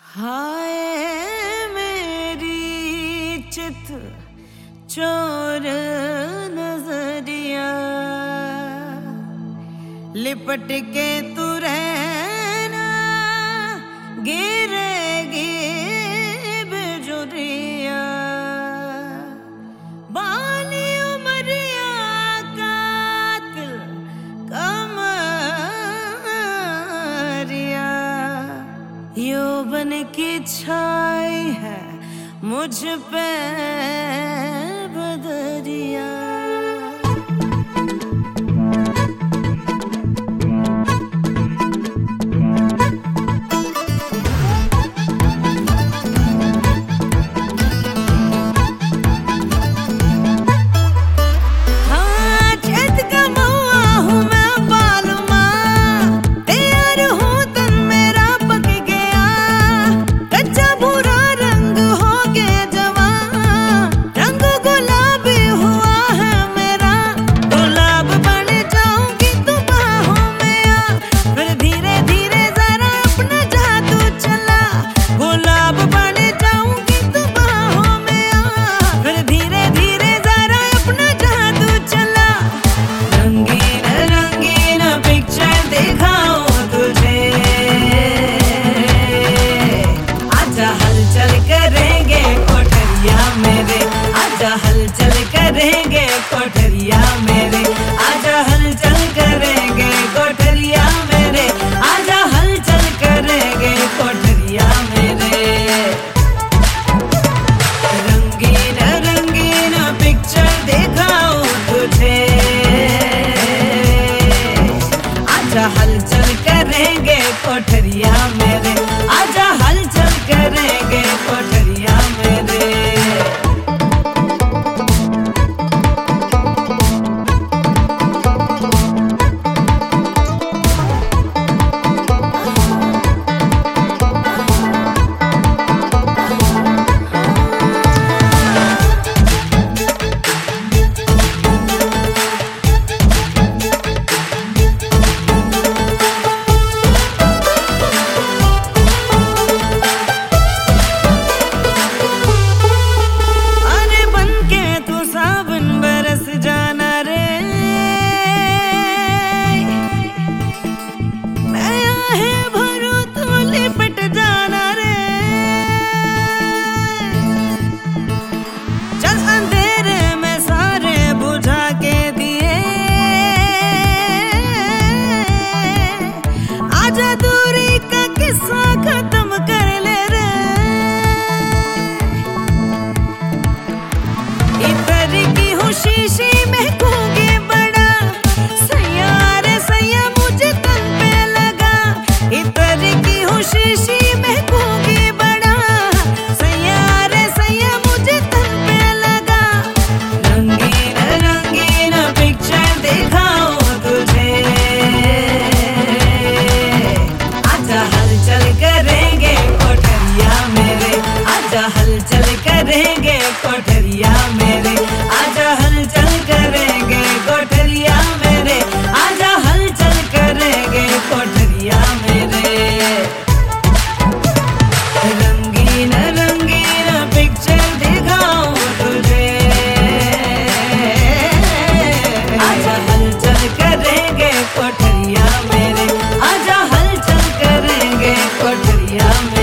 हाय मेरी चित चोर नजरिया, लिपट के तू रहना गिरेगी बिजुरिया। बाली उमरिया कातिल कमरिया, यौवन की छाई है मुझ पे बदरिया। हलचल करेंगे कोठरिया मेरे, आजा हलचल करेंगे कोठरिया मेरे, आजा हलचल करेंगे कोठरिया मेरे। रंगीन रंगीन पिक्चर दिखाऊं तुझे, आजा हलचल करेंगे कोठरिया मेरे, आजा हलचल करेंगे कोठरिया मेरे। खत्म कर ले रे, इधर की हूँ शीशी में कूंगी बड़ा, सैया रे सैया मुझे तन पे लगा। इधर की हूँ शीशी में कूंगी बड़ा, सैया रे सैया मुझे तन पे लगा। रंगीन रंगीन पिक्चर दिखाऊं तुझे, आजा हलचल करेंगे कोठरिया मेरे, आजा हलचल करेंगे कोठरिया मेरे, आजा हलचल करेंगे कोठरिया मेरे, आजा हलचल करेंगे कोठरिया मेरे। रंगीन रंगीन पिक्चर दिखाऊं तुझे, आजा हलचल करेंगे कोठरिया मेरे, आजा हलचल करेंगे कोठरिया में।